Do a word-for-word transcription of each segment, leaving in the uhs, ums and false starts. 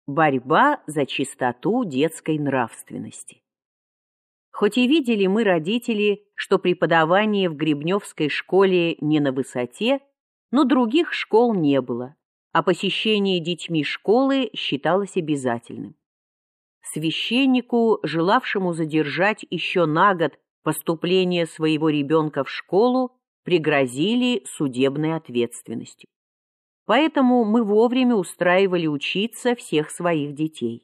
Борьба за чистоту детской нравственности. Хоть и видели мы, родители, что преподавание в Гребневской школе не на высоте, но других школ не было, а посещение детьми школы считалось обязательным. Священнику, желавшему задержать еще на год поступление своего ребенка в школу, пригрозили судебной ответственностью. Поэтому мы вовремя устраивали учиться всех своих детей.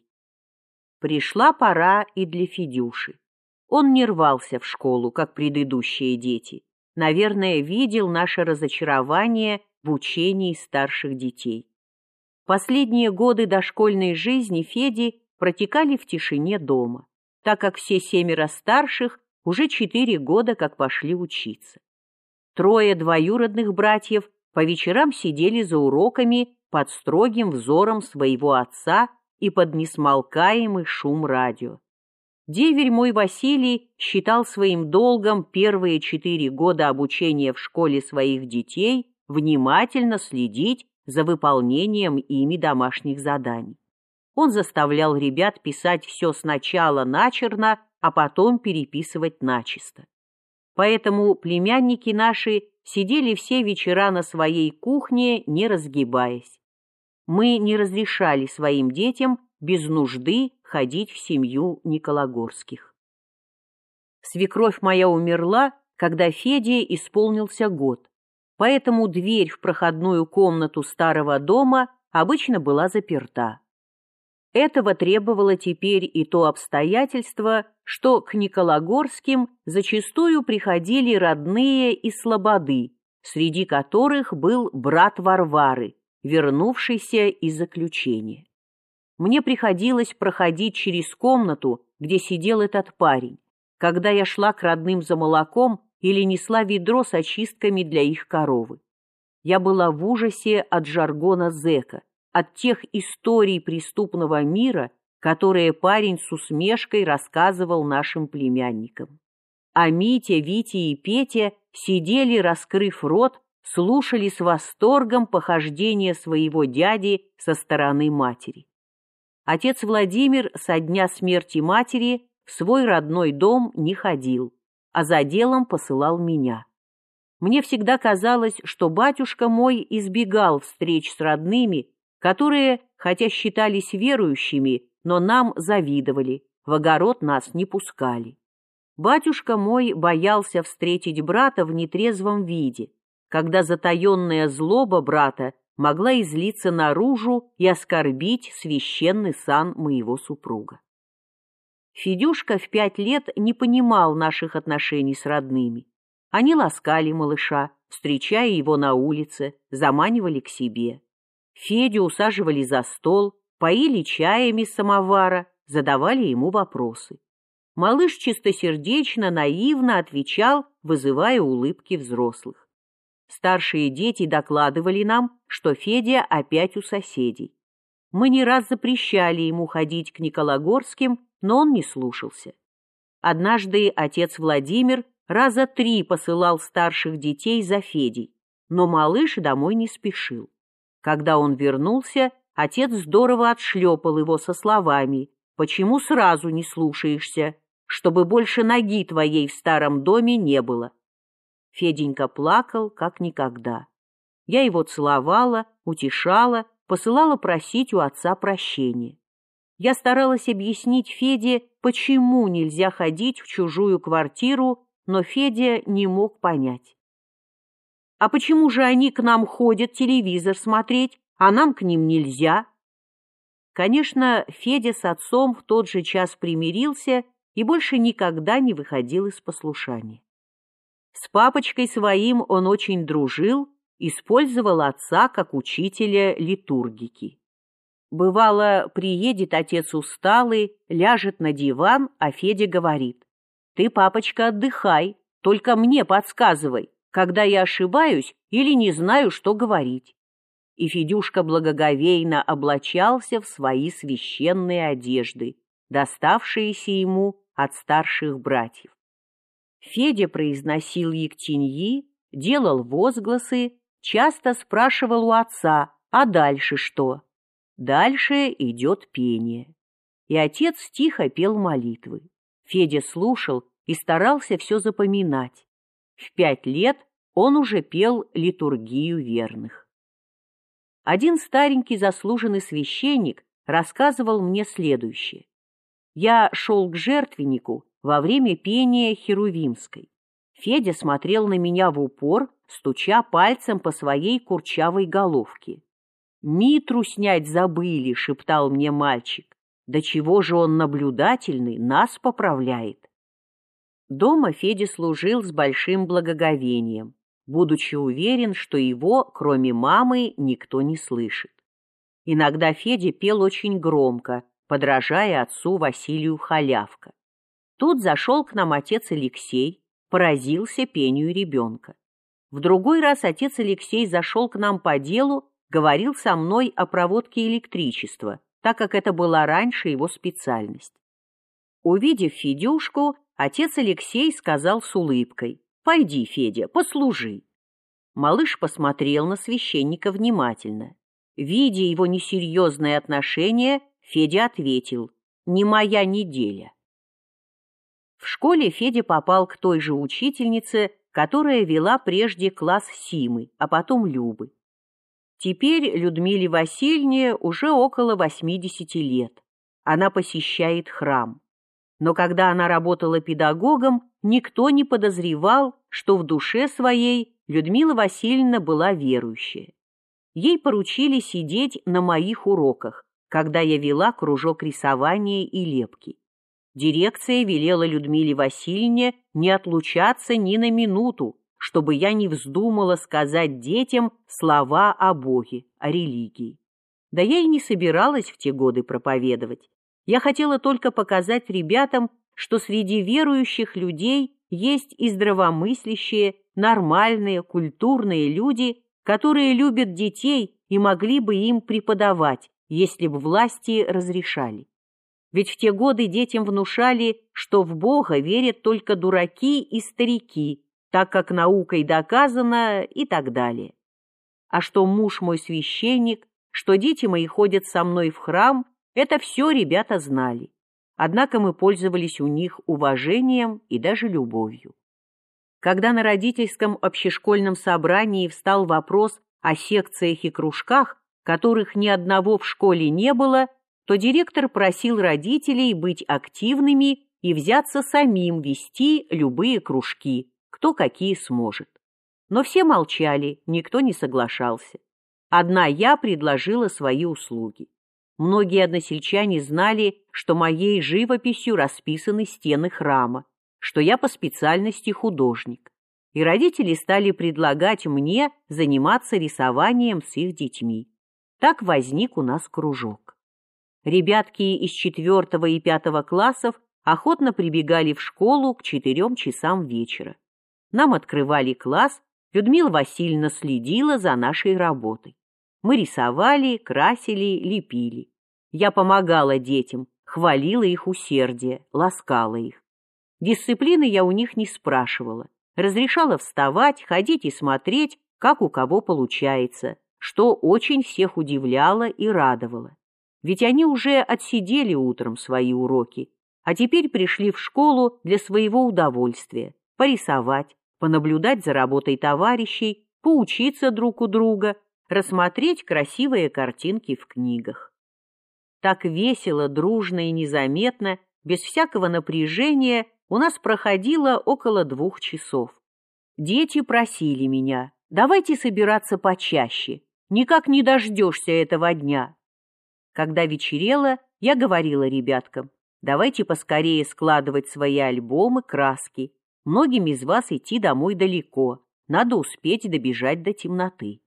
Пришла пора и для Федюши. Он не рвался в школу, как предыдущие дети. Наверное, видел наше разочарование в учении старших детей. Последние годы дошкольной жизни Феди протекали в тишине дома, так как все семеро старших уже четыре года как пошли учиться. Трое двоюродных братьев по вечерам сидели за уроками под строгим взором своего отца и под несмолкаемый шум радио. Деверь мой Василий считал своим долгом первые четыре года обучения в школе своих детей внимательно следить за выполнением ими домашних заданий. Он заставлял ребят писать все сначала начерно, а потом переписывать начисто. Поэтому племянники наши сидели все вечера на своей кухне, не разгибаясь. Мы не разрешали своим детям без нужды ходить в семью Никологорских. Свекровь моя умерла, когда Феде исполнился год, поэтому дверь в проходную комнату старого дома обычно была заперта. Этого требовало теперь и то обстоятельство, что к Никологорским зачастую приходили родные из Слободы, среди которых был брат Варвары, вернувшийся из заключения. Мне приходилось проходить через комнату, где сидел этот парень, когда я шла к родным за молоком или несла ведро с очистками для их коровы. Я была в ужасе от жаргона зэка, от тех историй преступного мира, которые парень с усмешкой рассказывал нашим племянникам. А Митя, Витя и Петя сидели, раскрыв рот, слушали с восторгом похождения своего дяди со стороны матери. Отец Владимир со дня смерти матери в свой родной дом не ходил, а за делом посылал меня. Мне всегда казалось, что батюшка мой избегал встреч с родными, которые, хотя считались верующими, но нам завидовали, в огород нас не пускали. Батюшка мой боялся встретить брата в нетрезвом виде, когда затаенная злоба брата могла излиться наружу и оскорбить священный сан моего супруга. Федюшка в пять лет не понимал наших отношений с родными. Они ласкали малыша, встречая его на улице, заманивали к себе. Федю усаживали за стол, поили чаем из самовара, задавали ему вопросы. Малыш чистосердечно, наивно отвечал, вызывая улыбки взрослых. Старшие дети докладывали нам, что Федя опять у соседей. Мы не раз запрещали ему ходить к Никологорским, но он не слушался. Однажды отец Владимир раза три посылал старших детей за Федей, но малыш домой не спешил. Когда он вернулся, отец здорово отшлепал его со словами: «Почему сразу не слушаешься? Чтобы больше ноги твоей в старом доме не было». Феденька плакал, как никогда. Я его целовала, утешала, посылала просить у отца прощения. Я старалась объяснить Феде, почему нельзя ходить в чужую квартиру, но Федя не мог понять. «А почему же они к нам ходят телевизор смотреть, а нам к ним нельзя?» Конечно, Федя с отцом в тот же час примирился и больше никогда не выходил из послушания. С папочкой своим он очень дружил, использовал отца как учителя литургики. Бывало, приедет отец усталый, ляжет на диван, а Федя говорит: «Ты, папочка, отдыхай, только мне подсказывай, когда я ошибаюсь или не знаю, что говорить». И Федюшка благоговейно облачался в свои священные одежды, доставшиеся ему от старших братьев. Федя произносил ектеньи, делал возгласы, часто спрашивал у отца: «А дальше что?». Дальше идет пение. И отец тихо пел молитвы. Федя слушал и старался все запоминать. В пять лет он уже пел литургию верных. Один старенький заслуженный священник рассказывал мне следующее. Я шел к жертвеннику во время пения Херувимской. Федя смотрел на меня в упор, стуча пальцем по своей курчавой головке. «Митру снять забыли», — шептал мне мальчик. «Да чего же он наблюдательный, нас поправляет». Дома Федя служил с большим благоговением, будучи уверен, что его, кроме мамы, никто не слышит. Иногда Федя пел очень громко, подражая отцу Василию Халявко. Тут зашел к нам отец Алексей, поразился пению ребенка. В другой раз отец Алексей зашел к нам по делу, говорил со мной о проводке электричества, так как это была раньше его специальность. Увидев Федюшку, отец Алексей сказал с улыбкой: «Пойди, Федя, послужи». Малыш посмотрел на священника внимательно. Видя его несерьезное отношение, Федя ответил: «Не моя неделя». В школе Федя попал к той же учительнице, которая вела прежде класс Симы, а потом Любы. Теперь Людмиле Васильевне уже около восьмидесяти лет. Она посещает храм. Но когда она работала педагогом, никто не подозревал, что в душе своей Людмила Васильевна была верующая. Ей поручили сидеть на моих уроках, когда я вела кружок рисования и лепки. Дирекция велела Людмиле Васильевне не отлучаться ни на минуту, чтобы я не вздумала сказать детям слова о Боге, о религии. Да я и не собиралась в те годы проповедовать. Я хотела только показать ребятам, что среди верующих людей есть и здравомыслящие, нормальные, культурные люди, которые любят детей и могли бы им преподавать, если бы власти разрешали. Ведь в те годы детям внушали, что в Бога верят только дураки и старики, так как наукой доказано и так далее. А что муж мой священник, что дети мои ходят со мной в храм, это все ребята знали. Однако мы пользовались у них уважением и даже любовью. Когда на родительском общешкольном собрании встал вопрос о секциях и кружках, которых ни одного в школе не было, то директор просил родителей быть активными и взяться самим вести любые кружки, кто какие сможет. Но все молчали, никто не соглашался. Одна я предложила свои услуги. Многие односельчане знали, что моей живописью расписаны стены храма, что я по специальности художник. И родители стали предлагать мне заниматься рисованием с их детьми. Так возник у нас кружок. Ребятки из четвертого и пятого классов охотно прибегали в школу к четырем часам вечера. Нам открывали класс, Людмила Васильевна следила за нашей работой. Мы рисовали, красили, лепили. Я помогала детям, хвалила их усердие, ласкала их. Дисциплины я у них не спрашивала. Разрешала вставать, ходить и смотреть, как у кого получается, что очень всех удивляло и радовало. Ведь они уже отсидели утром свои уроки, а теперь пришли в школу для своего удовольствия, порисовать, понаблюдать за работой товарищей, поучиться друг у друга, рассмотреть красивые картинки в книгах. Так весело, дружно и незаметно, без всякого напряжения, у нас проходило около двух часов. Дети просили меня: давайте собираться почаще, никак не дождешься этого дня. Когда вечерело, я говорила ребяткам: давайте поскорее складывать свои альбомы, краски. Многим из вас идти домой далеко, надо успеть добежать до темноты.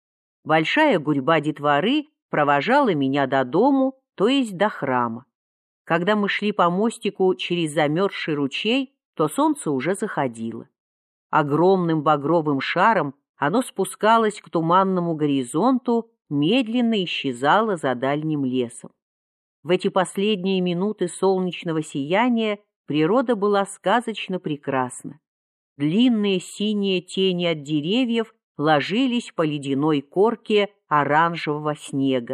Большая гурьба детворы провожала меня до дому, то есть до храма. Когда мы шли по мостику через замерзший ручей, то солнце уже заходило. Огромным багровым шаром оно спускалось к туманному горизонту, медленно исчезало за дальним лесом. В эти последние минуты солнечного сияния природа была сказочно прекрасна. Длинные синие тени от деревьев ложились по ледяной корке оранжевого снега.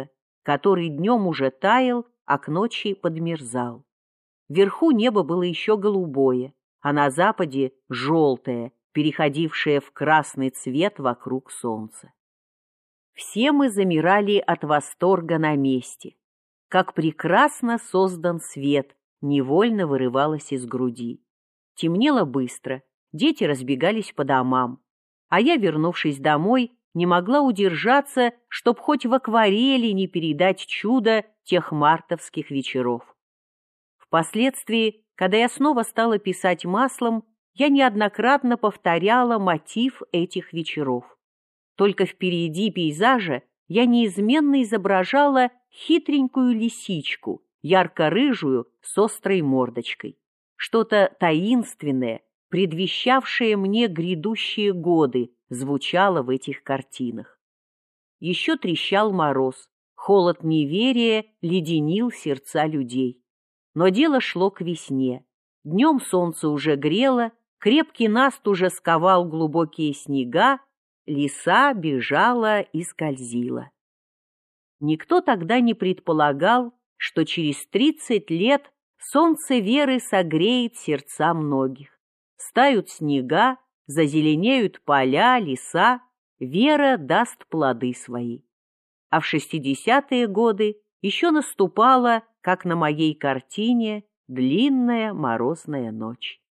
который днем уже таял, а к ночи подмерзал. Вверху небо было еще голубое, а на западе желтое, переходившее в красный цвет вокруг солнца. Все мы замирали от восторга на месте. Как прекрасно создан свет, невольно вырывалось из груди. Темнело быстро, дети разбегались по домам, а я, вернувшись домой, не могла удержаться, чтоб хоть в акварели не передать чудо тех мартовских вечеров. Впоследствии, когда я снова стала писать маслом, я неоднократно повторяла мотив этих вечеров. Только впереди пейзажа я неизменно изображала хитренькую лисичку, ярко-рыжую, с острой мордочкой. Что-то таинственное, предвещавшее мне грядущие годы, звучало в этих картинах. Еще трещал мороз, холод неверия леденил сердца людей. Но дело шло к весне. Днем солнце уже грело, крепкий наст уже сковал глубокие снега, лиса бежала и скользила. Никто тогда не предполагал, что через тридцать лет солнце веры согреет сердца многих. Стают снега, зазеленеют поля, леса, вера даст плоды свои. А в шестидесятые годы еще наступала, как на моей картине, длинная морозная ночь.